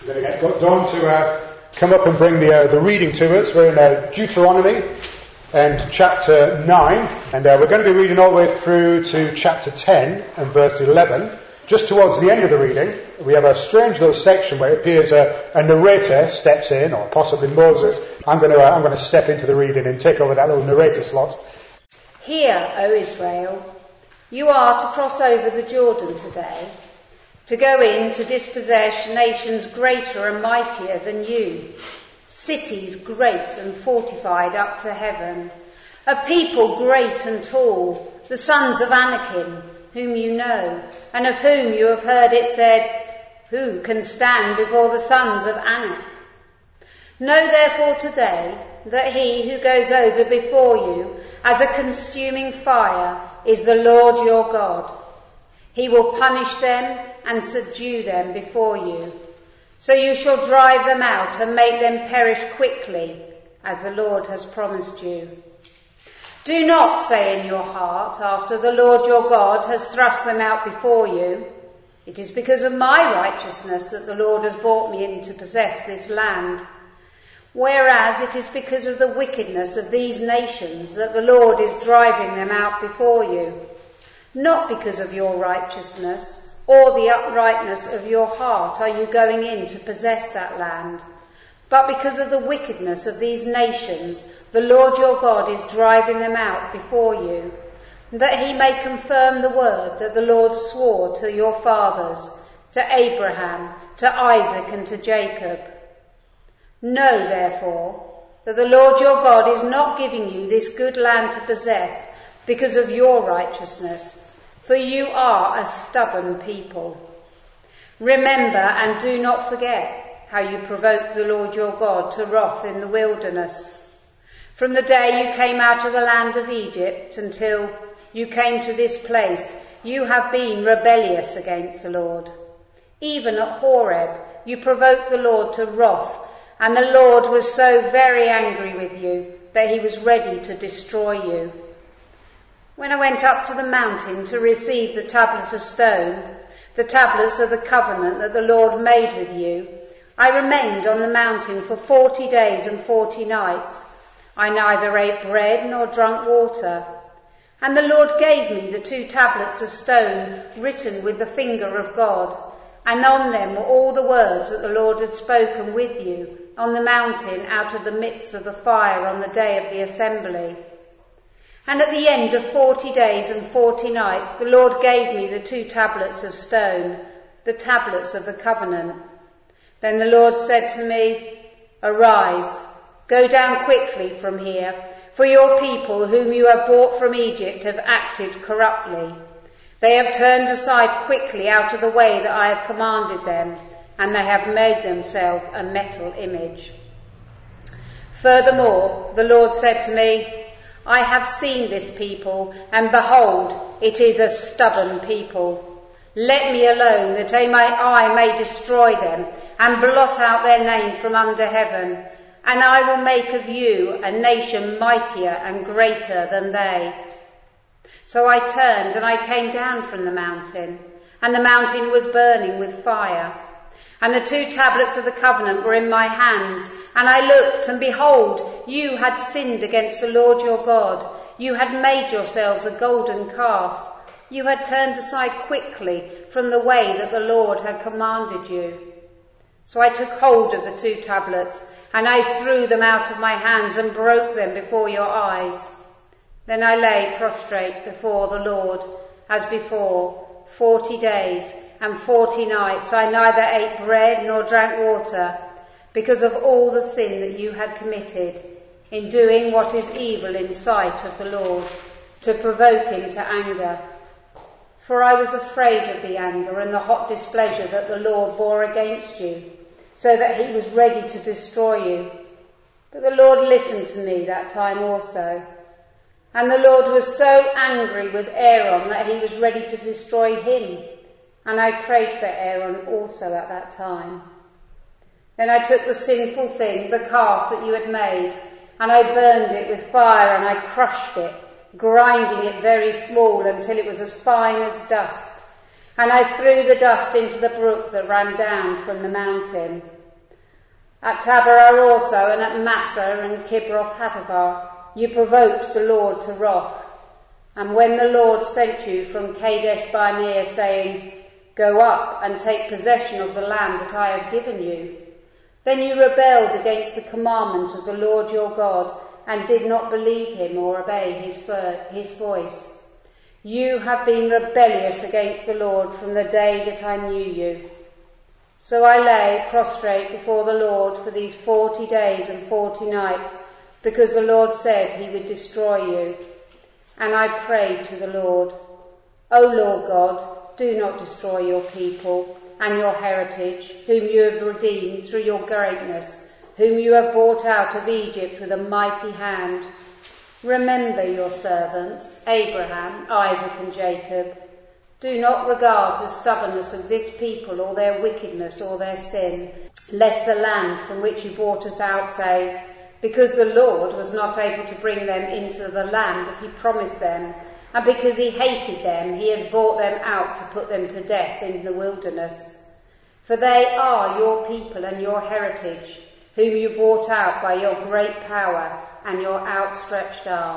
I'm going to get Don to come up and bring the reading to us. We're in Deuteronomy and chapter 9, and we're going to be reading all the way through to chapter 10 and verse 11. Just towards the end of the reading, we have a strange little section where it appears a narrator steps in, or possibly Moses. I'm going to step into the reading and take over that little narrator slot. Hear, O Israel, you are to cross over the Jordan today, to go in to dispossess nations greater and mightier than you, cities great and fortified up to heaven, a people great and tall, the sons of Anakim, whom you know, and of whom you have heard it said, who can stand before the sons of Anak? Know therefore today that he who goes over before you as a consuming fire is the Lord your God. He will punish them and subdue them before you. So you shall drive them out and make them perish quickly, as the Lord has promised you. Do not say in your heart, after the Lord your God has thrust them out before you, it is because of my righteousness that the Lord has brought me in to possess this land. Whereas it is because of the wickedness of these nations that the Lord is driving them out before you. Not because of your righteousness or the uprightness of your heart are you going in to possess that land, but because of the wickedness of these nations the Lord your God is driving them out before you, that he may confirm the word that the Lord swore to your fathers, to Abraham, to Isaac and to Jacob. Know therefore that the Lord your God is not giving you this good land to possess because of your righteousness, for you are a stubborn people. Remember and do not forget how you provoked the Lord your God to wrath in the wilderness. From the day you came out of the land of Egypt until you came to this place, you have been rebellious against the Lord. Even at Horeb you provoked the Lord to wrath, and the Lord was so very angry with you that he was ready to destroy you. When I went up to the mountain to receive the tablets of stone, the tablets of the covenant that the Lord made with you, I remained on the mountain for 40 days and 40 nights. I neither ate bread nor drank water. And the Lord gave me the 2 tablets of stone written with the finger of God, and on them were all the words that the Lord had spoken with you on the mountain out of the midst of the fire on the day of the assembly. And at the end of 40 days and 40 nights, the Lord gave me the 2 tablets of stone, the tablets of the covenant. Then the Lord said to me, Arise, go down quickly from here, for your people whom you have brought from Egypt have acted corruptly. They have turned aside quickly out of the way that I have commanded them, and they have made themselves a metal image. Furthermore, the Lord said to me, I have seen this people, and behold, it is a stubborn people. Let me alone, that I may destroy them, and blot out their name from under heaven, and I will make of you a nation mightier and greater than they. So I turned, and I came down from the mountain, and the mountain was burning with fire. And the 2 tablets of the covenant were in my hands, and I looked, and behold, you had sinned against the Lord your God. You had made yourselves a golden calf. You had turned aside quickly from the way that the Lord had commanded you. So I took hold of the 2 tablets, and I threw them out of my hands and broke them before your eyes. Then I lay prostrate before the Lord, as before, 40 days and 40 nights. I neither ate bread nor drank water, because of all the sin that you had committed, in doing what is evil in sight of the Lord, to provoke him to anger. For I was afraid of the anger and the hot displeasure that the Lord bore against you, so that he was ready to destroy you. But the Lord listened to me that time also. And the Lord was so angry with Aaron that he was ready to destroy him. And I prayed for Aaron also at that time. Then I took the sinful thing, the calf that you had made, and I burned it with fire, and I crushed it, grinding it very small until it was as fine as dust. And I threw the dust into the brook that ran down from the mountain. At Taberah also, and at Massa and Kibroth Hattaavah, you provoked the Lord to wrath. And when the Lord sent you from Kadesh Barnea, saying, "Go up and take possession of the land that I have given you," then you rebelled against the commandment of the Lord your God, and did not believe him or obey his voice. You have been rebellious against the Lord from the day that I knew you. So I lay prostrate before the Lord for these 40 days and 40 nights, because the Lord said he would destroy you. And I prayed to the Lord, "O Lord God, do not destroy your people and your heritage, whom you have redeemed through your greatness, whom you have brought out of Egypt with a mighty hand. Remember your servants, Abraham, Isaac and Jacob. Do not regard the stubbornness of this people or their wickedness or their sin, lest the land from which you brought us out says, because the Lord was not able to bring them into the land that he promised them, and because he hated them, he has brought them out to put them to death in the wilderness. For they are your people and your heritage, whom you brought out by your great power and your outstretched arm."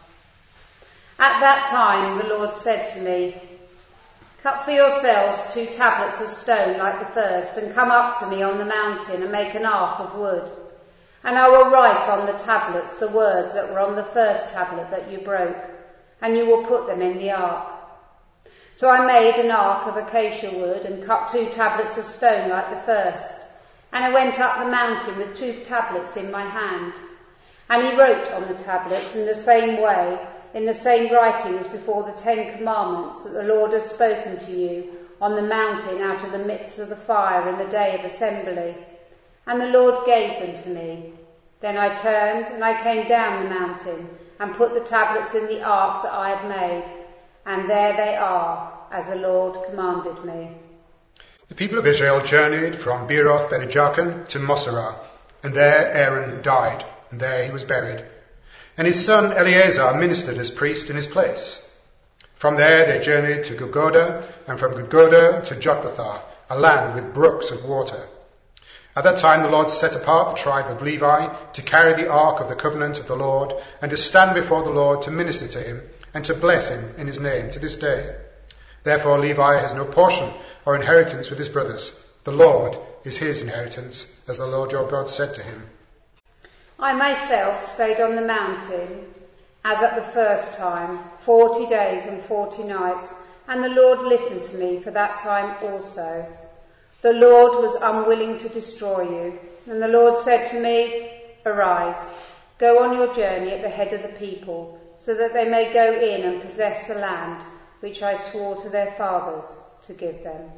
At that time the Lord said to me, "Cut for yourselves 2 tablets of stone like the first, and come up to me on the mountain and make an ark of wood. And I will write on the tablets the words that were on the first tablet that you broke, and you will put them in the ark." So I made an ark of acacia wood and cut 2 tablets of stone like the first. And I went up the mountain with 2 tablets in my hand. And he wrote on the tablets in the same way, in the same writing as before the 10 commandments that the Lord has spoken to you on the mountain out of the midst of the fire in the day of assembly. And the Lord gave them to me. Then I turned and I came down the mountain and put the tablets in the ark that I had made. And there they are, as the Lord commanded me. The people of Israel journeyed from Beeroth Bene-Jaakan to Moserah, and there Aaron died, and there he was buried. And his son Eleazar ministered as priest in his place. From there they journeyed to Gudgodah, and from Gudgodah to Jotbathah, a land with brooks of water. At that time the Lord set apart the tribe of Levi to carry the ark of the covenant of the Lord, and to stand before the Lord to minister to him, and to bless him in his name to this day. Therefore Levi has no portion or inheritance with his brothers. The Lord is his inheritance, as the Lord your God said to him. I myself stayed on the mountain, as at the first time, 40 days and 40 nights, and the Lord listened to me for that time also. The Lord was unwilling to destroy you, and the Lord said to me, "Arise, go on your journey at the head of the people, so that they may go in and possess the land which I swore to their fathers to give them."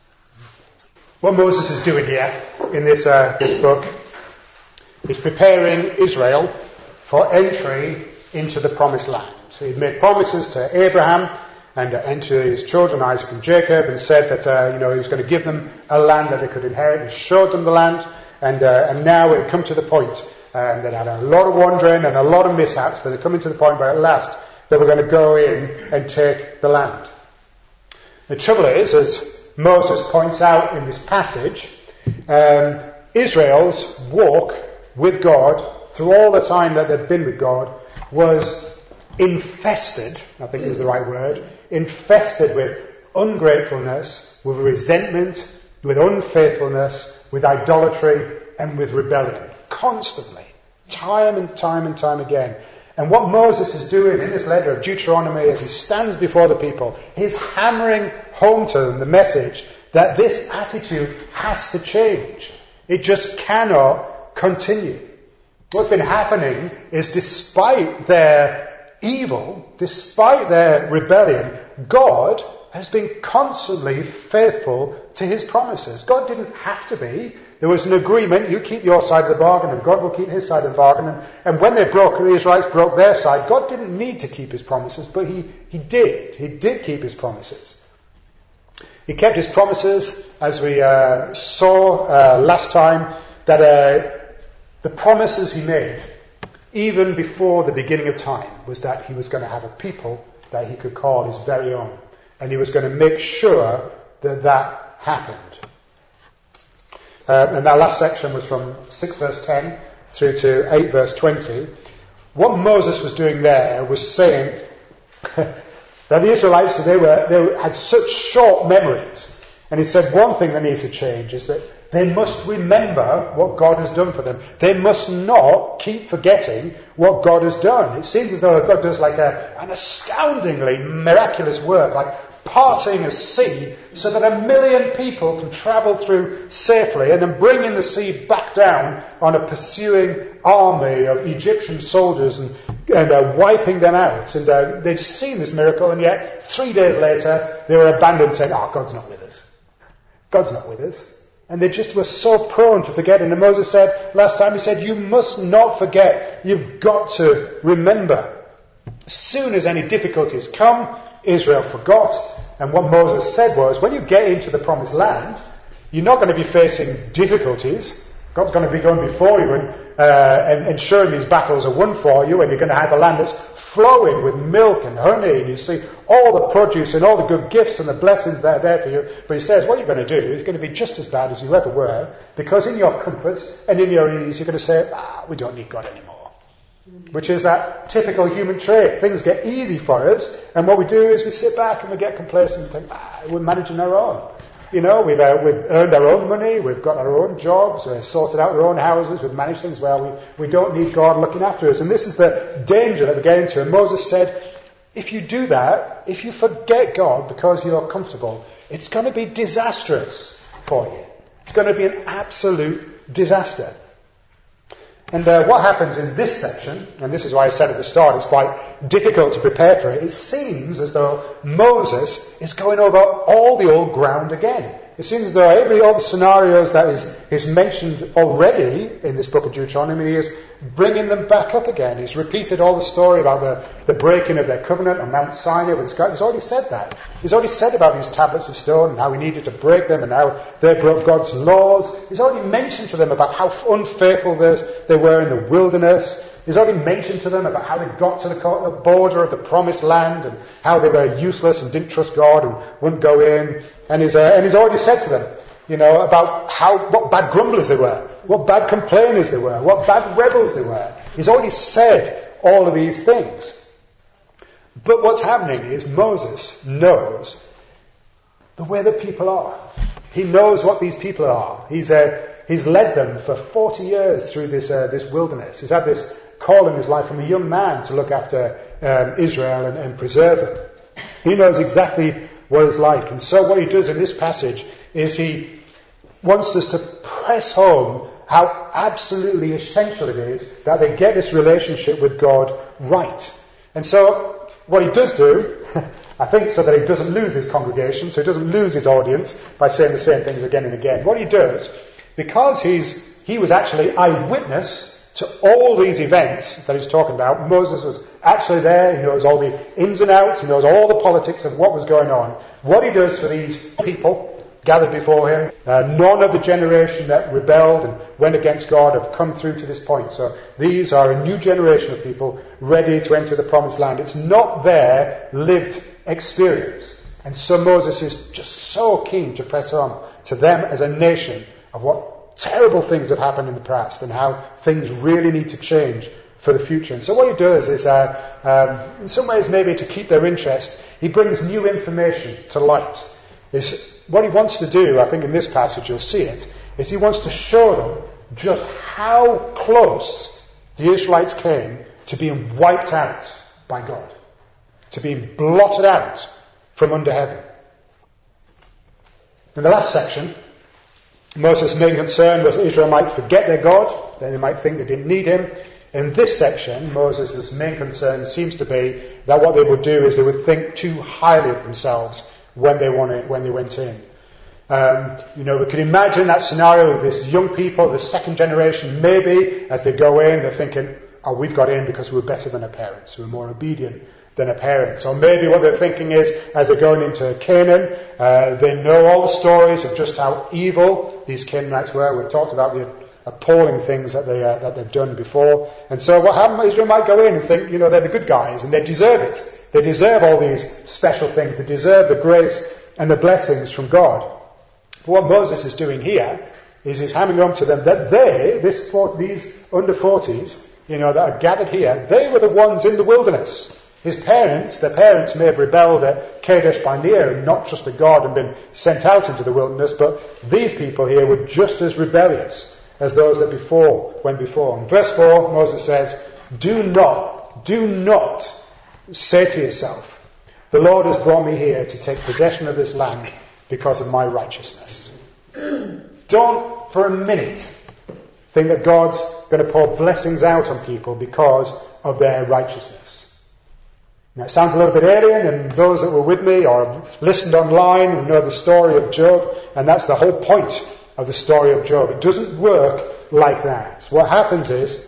What Moses is doing here in this book is preparing Israel for entry into the promised land. So he'd made promises to Abraham and to his children Isaac and Jacob, and said that he was going to give them a land that they could inherit. He showed them the land, and now it had come to the point that had a lot of wandering and a lot of mishaps, but they're coming to the point where at last they were going to go in and take the land. The trouble is, as Moses points out in this passage, Israel's walk with God through all the time that they'd been with God was infested, I think is the right word, infested with ungratefulness, with resentment, with unfaithfulness, with idolatry and with rebellion. Constantly. Time and time and time again. And what Moses is doing in this letter of Deuteronomy as he stands before the people, he's hammering home to them the message that this attitude has to change. It just cannot continue. What's been happening is, despite their evil, despite their rebellion, God has been constantly faithful to his promises. God didn't have to be. There was an agreement. You keep your side of the bargain and God will keep his side of the bargain. And when the Israelites broke their side, God didn't need to keep his promises, but he did. He did keep his promises. He kept his promises, as we saw last time, that the promises he made, even before the beginning of time, was that he was going to have a people that he could call his very own. And he was going to make sure that happened. And that last section was from 6 verse 10 through to 8 verse 20. What Moses was doing there was saying that the Israelites, they had such short memories. And he said one thing that needs to change is that they must remember what God has done for them. They must not keep forgetting what God has done. It seems as though God does like an astoundingly miraculous work, like parting a sea so that 1 million people can travel through safely and then bringing the sea back down on a pursuing army of Egyptian soldiers and wiping them out. And they'd seen this miracle, and yet 3 days later they were abandoned, saying, God's not with us. God's not with us. And they just were so prone to forgetting. And Moses said, last time, he said, you must not forget. You've got to remember. As soon as any difficulties come, Israel forgot. And what Moses said was, when you get into the promised land, you're not going to be facing difficulties. God's going to be going before you and ensuring these battles are won for you, and you're going to have a land that's flowing with milk and honey, and you see all the produce and all the good gifts and the blessings that are there for you. But he says, what you're going to do is going to be just as bad as you ever were, because in your comforts and in your ease, you're going to say, we don't need God anymore. Which is that typical human trait. Things get easy for us, and what we do is we sit back and we get complacent and think, we're managing our own. You know, we've earned our own money, we've got our own jobs, we've sorted out our own houses, we've managed things well, we don't need God looking after us. And this is the danger that we get into. And Moses said, if you do that, if you forget God because you're comfortable, it's going to be disastrous for you. It's going to be an absolute disaster. And what happens in this section, and this is why I said at the start, it's quite difficult to prepare for it. It seems as though Moses is going over all the old ground again. It seems as though all the scenarios that is mentioned already in this book of Deuteronomy, he is bringing them back up again. He's repeated all the story about the breaking of their covenant on Mount Sinai with God. He's already said that. He's already said about these tablets of stone and how he needed to break them and how they broke God's laws. He's already mentioned to them about how unfaithful they were in the wilderness. He's already mentioned to them about how they got to the border of the promised land and how they were useless and didn't trust God and wouldn't go in. And he's already said to them, about what bad grumblers they were, what bad complainers they were, what bad rebels they were. He's already said all of these things. But what's happening is Moses knows the way the people are. He knows what these people are. He's led them for 40 years through this wilderness. He's had this call in his life from a young man to look after Israel and preserve it. He knows exactly what it's like. And so what he does in this passage is he wants us to press home how absolutely essential it is that they get this relationship with God right. And so what he does do, I think so that he doesn't lose his congregation, so he doesn't lose his audience by saying the same things again and again. What he does, because he was actually eyewitness to all these events that he's talking about. Moses was actually there. He knows all the ins and outs. He knows all the politics of what was going on. What he does for these people gathered before him, none of the generation that rebelled and went against God have come through to this point. So these are a new generation of people ready to enter the promised land. It's not their lived experience. And so Moses is just so keen to press on to them as a nation of what terrible things have happened in the past and how things really need to change for the future. And so what he does is, in some ways maybe to keep their interest, he brings new information to light. What he wants to do, I think in this passage you'll see it, is he wants to show them just how close the Israelites came to being wiped out by God, to being blotted out from under heaven. In the last section, Moses' main concern was that Israel might forget their God, then they might think they didn't need him. In this section, Moses' main concern seems to be that what they would do is they would think too highly of themselves when they went in. We can imagine that scenario with this young people, the second generation, maybe as they go in, they're thinking, we've got in because we're better than our parents, we're more obedient than our parents. Or maybe what they're thinking is, as they're going into Canaan, they know all the stories of just how evil these Canaanites were. We've talked about the appalling things that they've done before. And so what happened, Israel might go in and think, they're the good guys and they deserve it. They deserve all these special things. They deserve the grace and the blessings from God. But what Moses is doing here is he's hammering on to them that these under 40s, that are gathered here, they were the ones in the wilderness. Their parents may have rebelled at Kadesh Barnea and not trusted God and been sent out into the wilderness, but these people here were just as rebellious as those that went before. In verse 4, Moses says, do not say to yourself, the Lord has brought me here to take possession of this land because of my righteousness. Don't for a minute think that God's going to pour blessings out on people because of their righteousness. Now it sounds a little bit alien, and those that were with me or listened online will know the story of Job, and that's the whole point of the story of Job. It doesn't work like that. What happens is,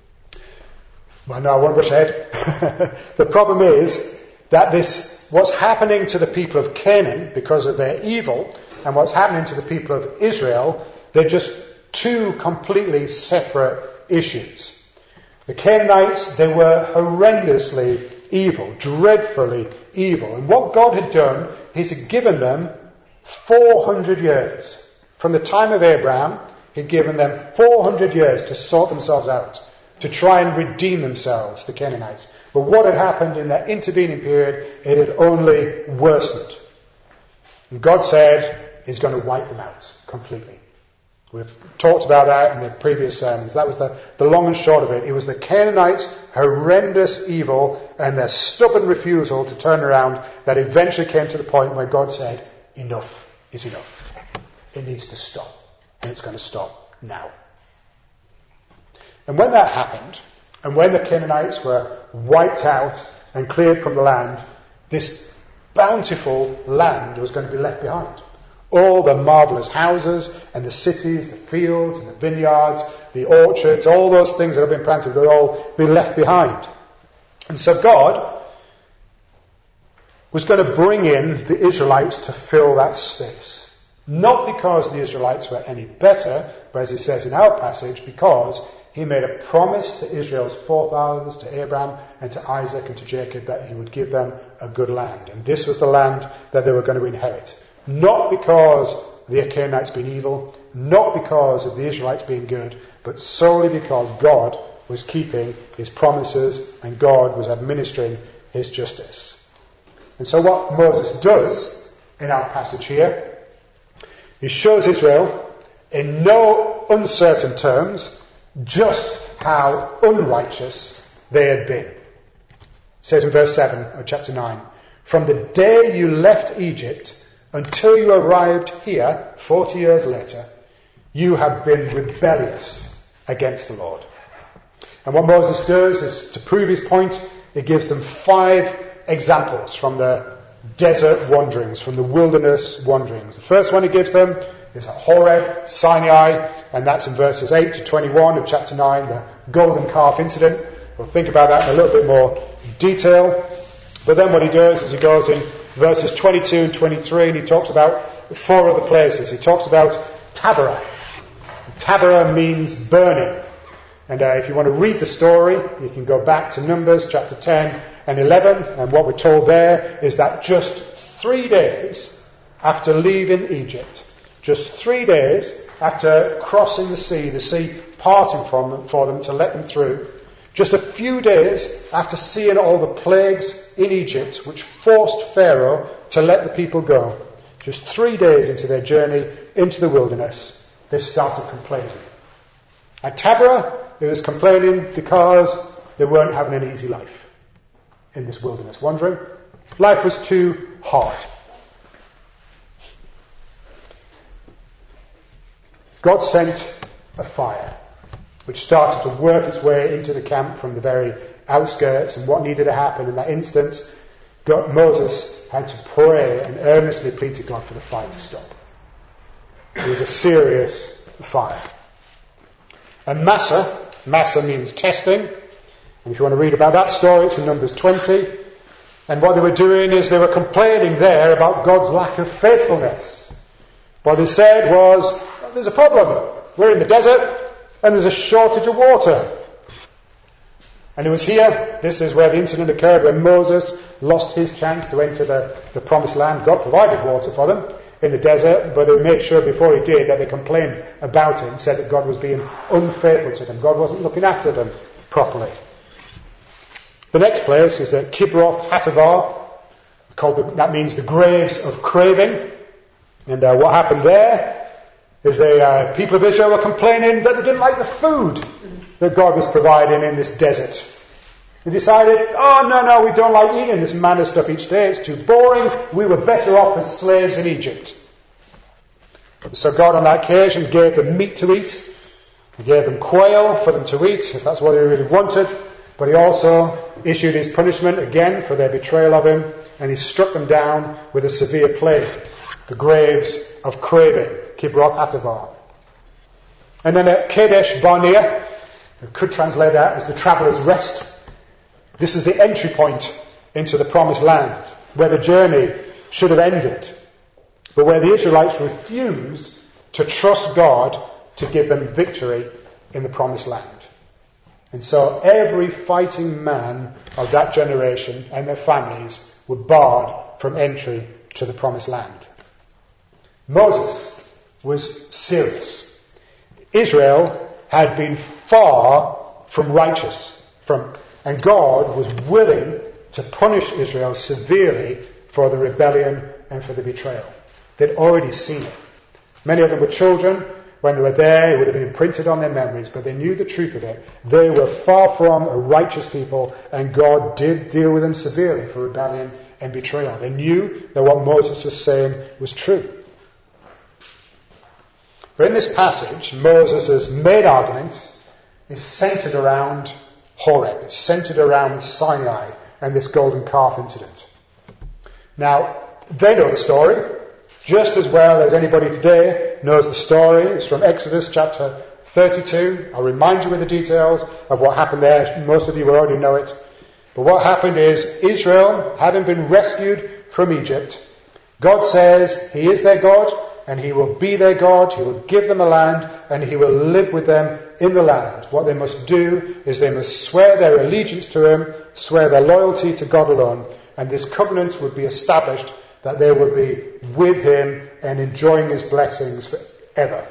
I won't rush ahead. The problem is that what's happening to the people of Canaan because of their evil, and what's happening to the people of Israel, they're just two completely separate issues. The Canaanites, they were horrendously evil, dreadfully evil. And what God had done, He's given them 400 years. From the time of Abraham, He'd given them 400 years to sort themselves out, to try and redeem themselves, the Canaanites. But what had happened in that intervening period, it had only worsened. And God said He's going to wipe them out completely. We've talked about that in the previous sermons. That was the long and short of it. It was the Canaanites' horrendous evil and their stubborn refusal to turn around that eventually came to the point where God said, enough is enough. It needs to stop. And it's going to stop now. And when that happened, and when the Canaanites were wiped out and cleared from the land, this bountiful land was going to be left behind. All the marvellous houses and the cities, the fields and the vineyards, the orchards, all those things that have been planted will all be left behind. And so God was going to bring in the Israelites to fill that space. Not because the Israelites were any better, but as it says in our passage, because He made a promise to Israel's forefathers, to Abraham and to Isaac and to Jacob, that He would give them a good land. And this was the land that they were going to inherit. Not because the Canaanites being evil, not because of the Israelites being good, but solely because God was keeping His promises and God was administering His justice. And so what Moses does in our passage here, he shows Israel in no uncertain terms just how unrighteous they had been. It says in verse 7 of chapter 9, from the day you left Egypt until you arrived here 40 years later, you have been rebellious against the Lord. And what Moses does is, to prove his point, he gives them 5 examples from the desert wanderings, from the wilderness wanderings. The first one he gives them is at Horeb, Sinai, and that's in verses 8 to 21 of chapter 9, the golden calf incident. We'll think about that in a little bit more detail. But then what he does is he goes in verses 22 and 23, and he talks about 4 other places. He talks about Taberah. Taberah means burning. And if you want to read the story, you can go back to Numbers chapter 10 and 11. And what we're told there is that just 3 days after leaving Egypt, just 3 days after crossing the sea parting for them to let them through, just a few days after seeing all the plagues in Egypt which forced Pharaoh to let the people go, just 3 days into their journey into the wilderness, they started complaining. At Taberah, it was complaining because they weren't having an easy life in this wilderness wandering. Life was too hard. God sent a fire which started to work its way into the camp from the very outskirts, and what needed to happen in that instance, Moses had to pray and earnestly plead to God for the fire to stop. It was a serious fire. And Massa means testing, and if you want to read about that story, it's in Numbers 20. And what they were doing is they were complaining there about God's lack of faithfulness. What they said was, well, there's a problem. We're in the desert, and there's a shortage of water. And it was here, this is where the incident occurred, when Moses lost his chance to enter the promised land. God provided water for them in the desert, but he made sure before he did that they complained about it and said that God was being unfaithful to them. God wasn't looking after them properly. The next place is at Kibroth Hattaavah, that means the graves of craving. And what happened there is the people of Israel were complaining that they didn't like the food that God was providing in this desert. They decided, no, we don't like eating this manna stuff each day. It's too boring. We were better off as slaves in Egypt. So God on that occasion gave them meat to eat. He gave them quail for them to eat, if that's what they really wanted. But he also issued his punishment again for their betrayal of him, and he struck them down with a severe plague, the graves of craving, Kibroth Hattaavah. And then at Kadesh Barnea, we could translate that as the traveller's rest. This is the entry point into the promised land, where the journey should have ended, but where the Israelites refused to trust God to give them victory in the promised land. And so every fighting man of that generation and their families were barred from entry to the promised land. Moses was serious. Israel had been far from righteous, and God was willing to punish Israel severely for the rebellion and for the betrayal. They'd already seen it. Many of them were children. When they were there, it would have been imprinted on their memories, but they knew the truth of it. They were far from a righteous people, and God did deal with them severely for rebellion and betrayal. They knew that what Moses was saying was true. But in this passage, Moses' main argument is centered around Horeb. It's centered around Sinai and this golden calf incident. Now, they know the story just as well as anybody today knows the story. It's from Exodus chapter 32. I'll remind you with the details of what happened there. Most of you will already know it. But what happened is Israel, having been rescued from Egypt, God says He is their God and He will be their God. He will give them a land and He will live with them in the land. What they must do is they must swear their allegiance to Him, swear their loyalty to God alone, and this covenant would be established that they would be with Him and enjoying His blessings forever.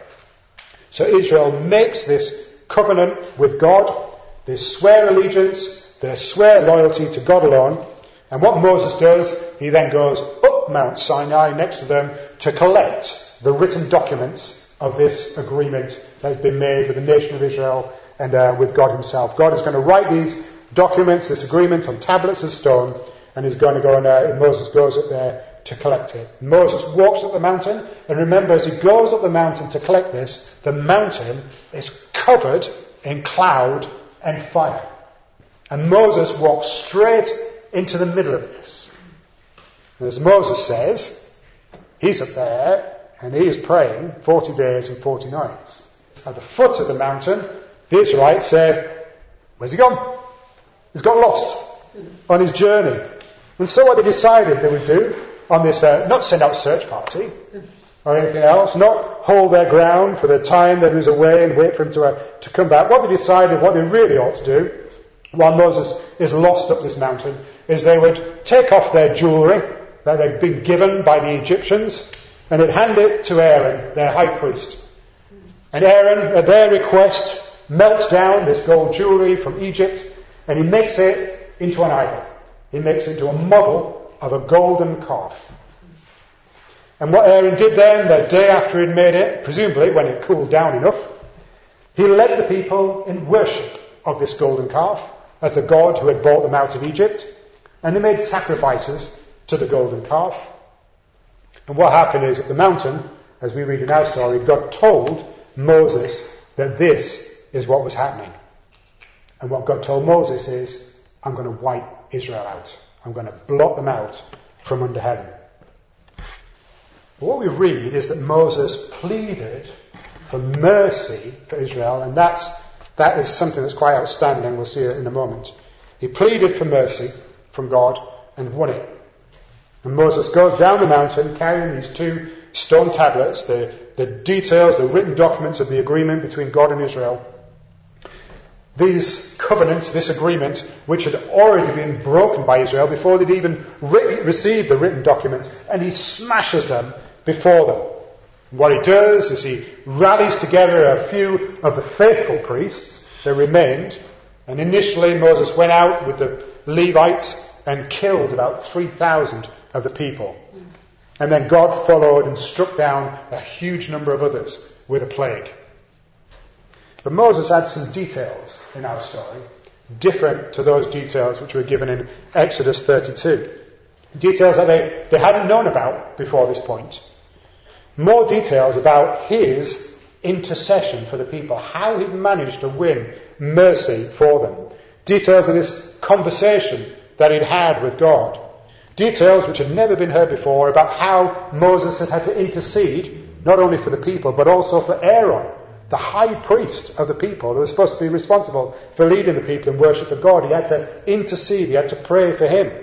So Israel makes this covenant with God. They swear allegiance, they swear loyalty to God alone. And what Moses does, he then goes up Mount Sinai next to them to collect the written documents of this agreement that has been made with the nation of Israel and with God Himself. God is going to write these documents, this agreement, on tablets of stone, and He's going to go and Moses goes up there to collect it. Moses walks up the mountain, and remember, as he goes up the mountain to collect this, the mountain is covered in cloud and fire. And Moses walks straight into the middle of this. And as Moses says, he's up there, and he is praying 40 days and 40 nights. At the foot of the mountain, the Israelites say, "Where's he gone? He's got lost on his journey." And so what they decided they would do on this, not send out a search party or anything else, not hold their ground for the time that he was away and wait for him to come back. What they decided, what they really ought to do, while Moses is lost up this mountain, is they would take off their jewellery that they'd been given by the Egyptians, and they'd hand it to Aaron, their high priest. And Aaron, at their request, melts down this gold jewellery from Egypt, and he makes it into an idol. He makes it into a model of a golden calf. And what Aaron did then, the day after he'd made it, presumably when it cooled down enough, he led the people in worship of this golden calf as the God who had brought them out of Egypt, and they made sacrifices to the golden calf. And what happened is, at the mountain, as we read in our story, God told Moses that this is what was happening. And what God told Moses is, "I'm going to wipe Israel out. I'm going to blot them out from under heaven." But what we read is that Moses pleaded for mercy for Israel, and that is something that's quite outstanding. We'll see it in a moment. He pleaded for mercy from God and won it. And Moses goes down the mountain carrying these 2 stone tablets, the details, the written documents of the agreement between God and Israel. these covenants, this agreement, which had already been broken by Israel before they'd even received the written document, and he smashes them before them. What he does is he rallies together a few of the faithful priests that remained, and initially Moses went out with the Levites and killed about 3,000 of the people. And then God followed and struck down a huge number of others with a plague. But Moses adds some details in our story, different to those details which were given in Exodus 32. Details that they hadn't known about before this point. More details about his intercession for the people, how he managed to win mercy for them. Details of this conversation that he'd had with God. Details which had never been heard before about how Moses had to intercede, not only for the people, but also for Aaron, the high priest of the people that was supposed to be responsible for leading the people in worship of God. He had to intercede, he had to pray for him.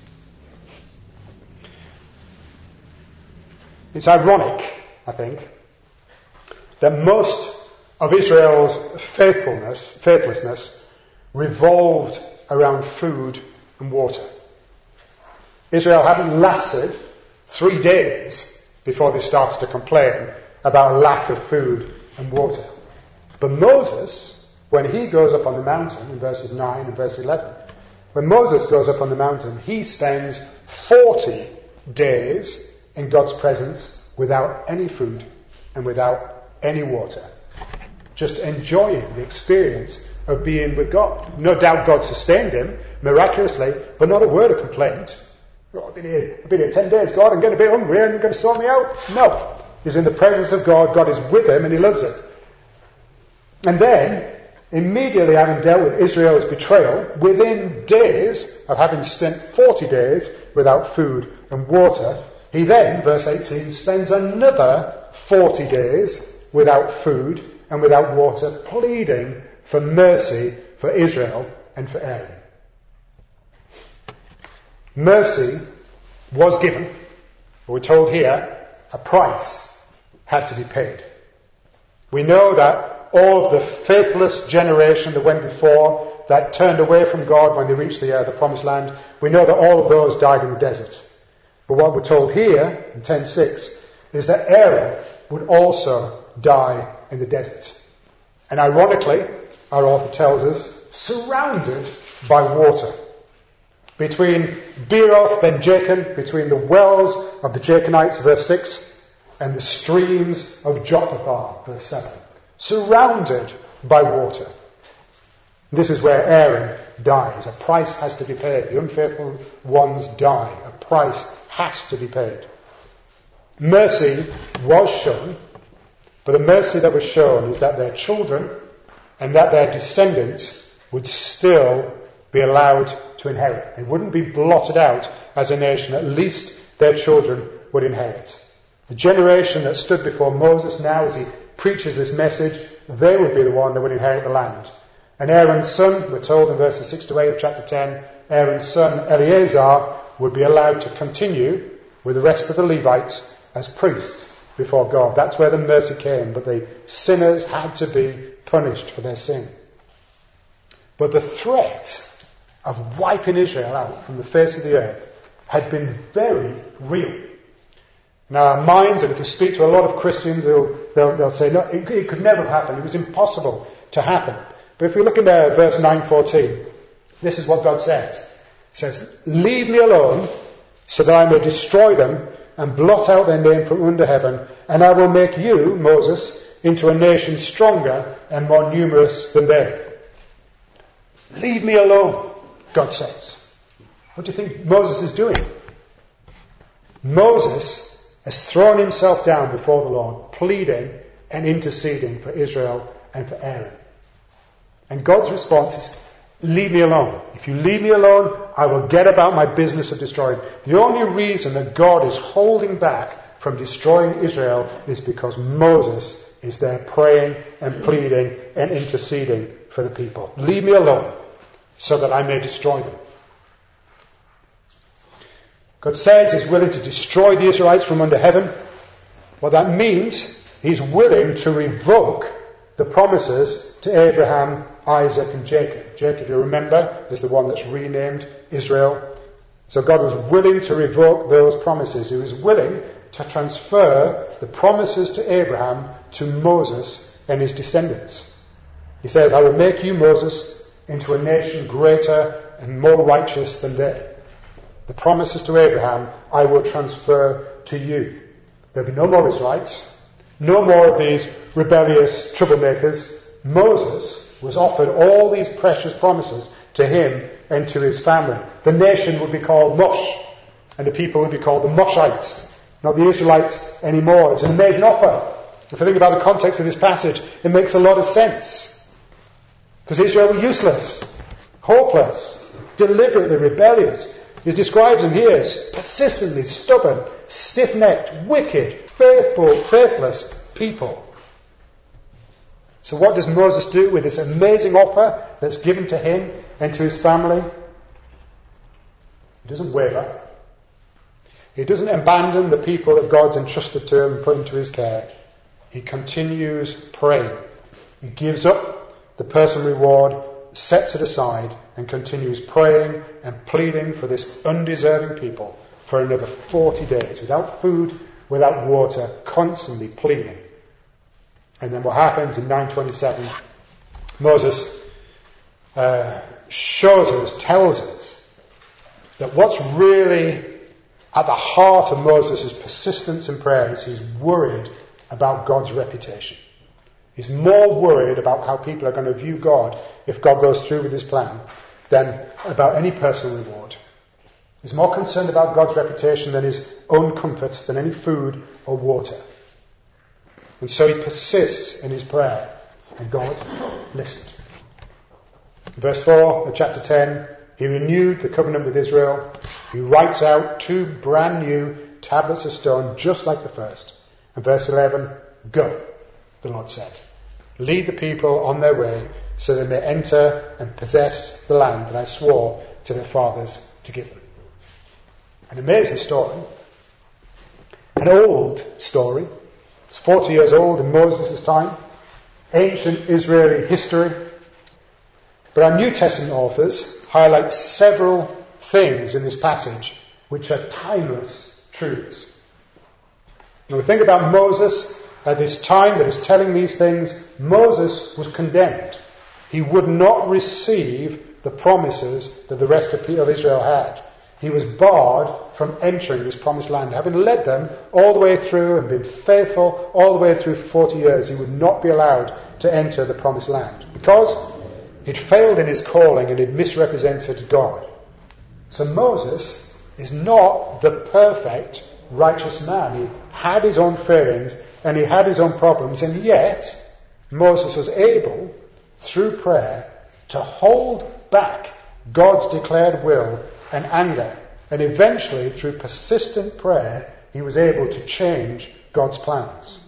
It's ironic, I think, that most of Israel's faithlessness revolved around food and water. Israel hadn't lasted 3 days before they started to complain about a lack of food and water. But Moses, when he goes up on the mountain, in verses 9 and verse 11, when Moses goes up on the mountain, he spends 40 days in God's presence without any food and without any water. Just enjoying the experience of being with God. No doubt God sustained him miraculously, but not a word of complaint. Oh, I've been here 10 days, God, I'm getting a bit hungry, and you're going to sort me out? No. He's in the presence of God, God is with him, and he loves it. And then, immediately having dealt with Israel's betrayal, within days of having spent 40 days without food and water, he then, verse 18, spends another 40 days without food and without water, pleading for mercy for Israel and for Aaron. Mercy was given, but we're told here a price had to be paid. We know that all of the faithless generation that went before, that turned away from God when they reached the promised land, we know that all of those died in the desert. But what we're told here in 10:6 is that Aaron would also die in the desert. And ironically, our author tells us, surrounded by water. Between Beeroth ben Jachin, between the wells of the Jachinites, verse 6, and the streams of Jotbathar, verse 7. Surrounded by water. This is where Aaron dies. A price has to be paid. The unfaithful ones die. A price has to be paid. Mercy was shown, but the mercy that was shown is that their children and that their descendants would still be allowed to inherit. They wouldn't be blotted out as a nation. At least their children would inherit. The generation that stood before Moses now as he preaches this message, they would be the one that would inherit the land. And Aaron's son, we're told in verses 6 to 8 of chapter 10, Aaron's son Eleazar would be allowed to continue with the rest of the Levites as priests before God. That's where the mercy came, but the sinners had to be punished for their sin. But the threat of wiping Israel out from the face of the earth had been very real. In our minds, and if you speak to a lot of Christians, they'll say, no, it could never have happened. It was impossible to happen. But if we look in verse 9:14, this is what God says. He says, leave me alone so that I may destroy them and blot out their name from under heaven, and I will make you, Moses, into a nation stronger and more numerous than they. Leave me alone, God says. What do you think Moses is doing? Moses has thrown himself down before the Lord, pleading and interceding for Israel and for Aaron. And God's response is, leave me alone. If you leave me alone, I will get about my business of destroying. The only reason that God is holding back from destroying Israel is because Moses is there praying and pleading and interceding for the people. Leave me alone so that I may destroy them. God says he's willing to destroy the Israelites from under heaven. What that means, he's willing to revoke the promises to Abraham, Isaac and Jacob. Jacob, you remember, is the one that's renamed Israel. So God was willing to revoke those promises. He was willing to transfer the promises to Abraham to Moses and his descendants. He says, I will make you, Moses, into a nation greater and more righteous than they. The promises to Abraham I will transfer to you. There'll be no more Israelites, no more of these rebellious troublemakers. Moses was offered all these precious promises to him and to his family. The nation would be called Mosh, and the people would be called the Moshites, not the Israelites anymore. It's an amazing offer. If you think about the context of this passage, it makes a lot of sense. Because Israel were useless, hopeless, deliberately rebellious. He describes them here as persistently stubborn, stiff-necked, wicked, faithless people. So what does Moses do with this amazing offer that's given to him and to his family? He doesn't waver. He doesn't abandon the people that God's entrusted to him and put into his care. He continues praying. He gives up the personal reward, sets it aside, and continues praying and pleading for this undeserving people for another 40 days, without food, without water, constantly pleading. And then what happens in 9:27, Moses shows us, tells us, that what's really at the heart of Moses' persistence in prayer is he's worried about God's reputation. He's more worried about how people are going to view God if God goes through with his plan than about any personal reward. He's more concerned about God's reputation than his own comfort, than any food or water. And so he persists in his prayer, and God listened. Verse 4 of chapter 10, he renewed the covenant with Israel. He writes out 2 brand new tablets of stone, just like the first. And verse 11, go, the Lord said. Lead the people on their way so they may enter and possess the land that I swore to their fathers to give them. An amazing story. An old story. It's 40 years old in Moses' time. Ancient Israeli history. But our New Testament authors highlight several things in this passage which are timeless truths. When we think about Moses at this time that is telling these things, Moses was condemned. He would not receive the promises that the rest of Israel had. He was barred from entering this promised land. Having led them all the way through and been faithful all the way through for 40 years, he would not be allowed to enter the promised land because he'd failed in his calling and he'd misrepresented God. So Moses is not the perfect righteous man. He had his own failings and he had his own problems, and yet Moses was able, through prayer, to hold back God's declared will and anger. And eventually, through persistent prayer, he was able to change God's plans.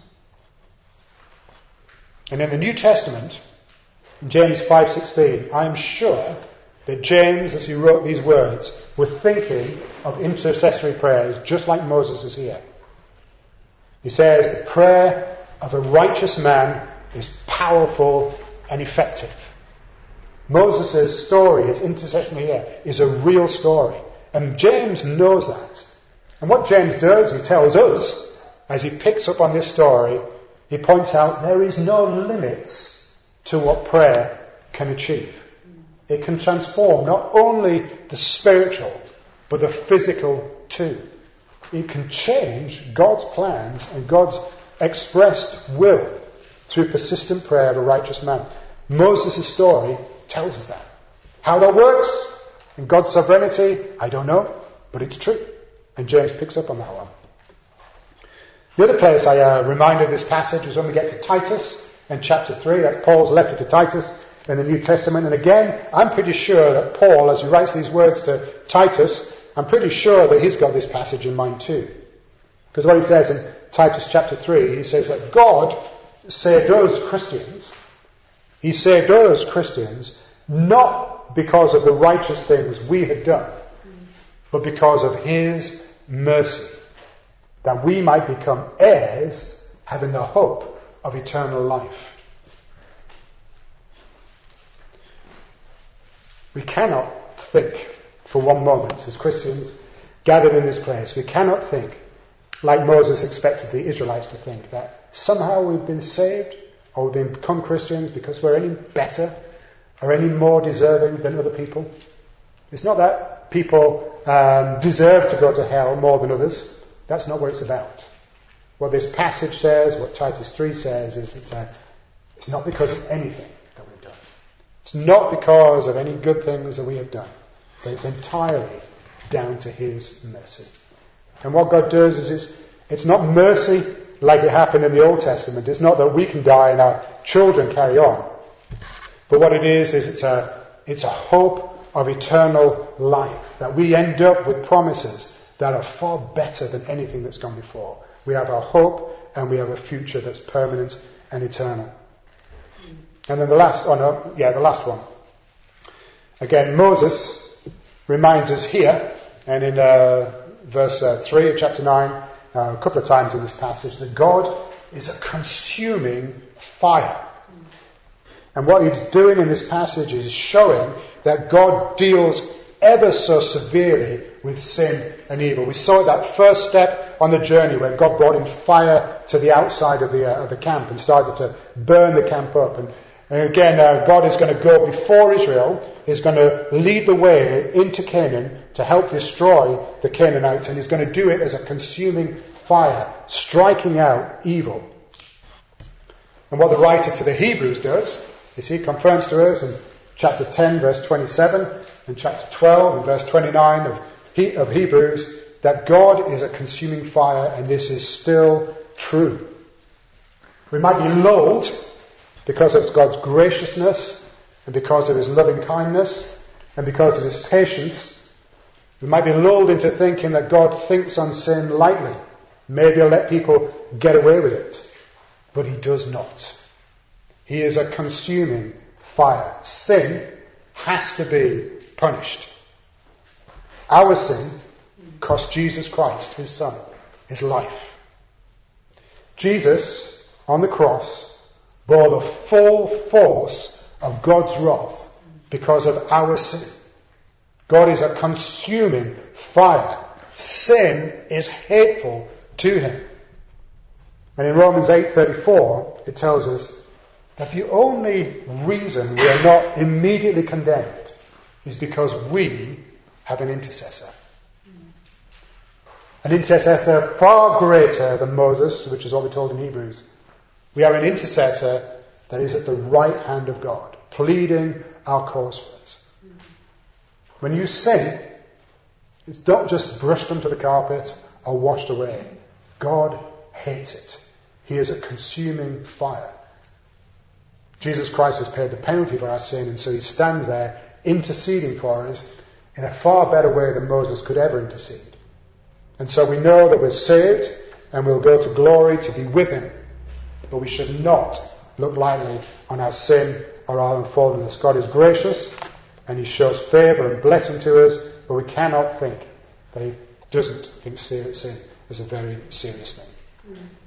And in the New Testament, in James 5:16, I'm sure that James, as he wrote these words, was thinking of intercessory prayers just like Moses is here. He says, the prayer of a righteous man is powerful and effective. Moses' story, his intercession here, is a real story. And James knows that. And what James does, he tells us, as he picks up on this story, he points out there is no limits to what prayer can achieve. It can transform not only the spiritual, but the physical too. It can change God's plans and God's expressed will through persistent prayer of a righteous man. Moses' story tells us that. How that works in God's sovereignty, I don't know, but it's true. And James picks up on that one. The other place I reminded this passage was when we get to Titus in chapter 3. That's Paul's letter to Titus in the New Testament. And again, I'm pretty sure that Paul, as he writes these words to Titus, I'm pretty sure that he's got this passage in mind too. Because what he says in Titus chapter 3, he says that God saved us Christians. He saved us Christians not because of the righteous things we had done, but because of his mercy, that we might become heirs, having the hope of eternal life. We cannot think for one moment as Christians gathered in this place, we cannot think like Moses expected the Israelites to think, that somehow we've been saved or we've become Christians because we're any better or any more deserving than other people. It's not that people deserve to go to hell more than others. That's not what it's about. What this passage says, what Titus 3 says, is it's not because of anything that we've done. It's not because of any good things that we have done. But it's entirely down to His mercy. And what God does is it's not mercy like it happened in the Old Testament. It's not that we can die and our children carry on. But what it is it's a hope of eternal life. That we end up with promises that are far better than anything that's gone before. We have our hope and we have a future that's permanent and eternal. And then the last one. Again, Moses reminds us here, and in verse 3 of chapter 9, a couple of times in this passage, that God is a consuming fire. And what he's doing in this passage is showing that God deals ever so severely with sin and evil. We saw that first step on the journey when God brought in fire to the outside of the camp and started to burn the camp up. And again, God is going to go before Israel. He's going to lead the way into Canaan to help destroy the Canaanites. And he's going to do it as a consuming fire, striking out evil. And what the writer to the Hebrews does is he confirms to us in chapter 10, verse 27, and chapter 12 and verse 29 of Hebrews that God is a consuming fire, and this is still true. We might be lulled because of God's graciousness and because of His loving kindness and because of His patience. We might be lulled into thinking that God thinks on sin lightly. Maybe He'll let people get away with it. But He does not. He is a consuming fire. Sin has to be punished. Our sin cost Jesus Christ, His Son, His life. Jesus, on the cross, bore the full force of God's wrath because of our sin. God is a consuming fire. Sin is hateful to Him. And in Romans 8:34, it tells us that the only reason we are not immediately condemned is because we have an intercessor. An intercessor far greater than Moses, which is what we're told in Hebrews. We have an intercessor that is at the right hand of God, pleading our cause for us. When you sin, it's not just brushed under the carpet or washed away. God hates it. He is a consuming fire. Jesus Christ has paid the penalty for our sin, and so He stands there interceding for us in a far better way than Moses could ever intercede. And so we know that we're saved and we'll go to glory to be with Him. But we should not look lightly on our sin or our unfallenness. God is gracious and He shows favour and blessing to us, but we cannot think that He doesn't think sin is a very serious thing.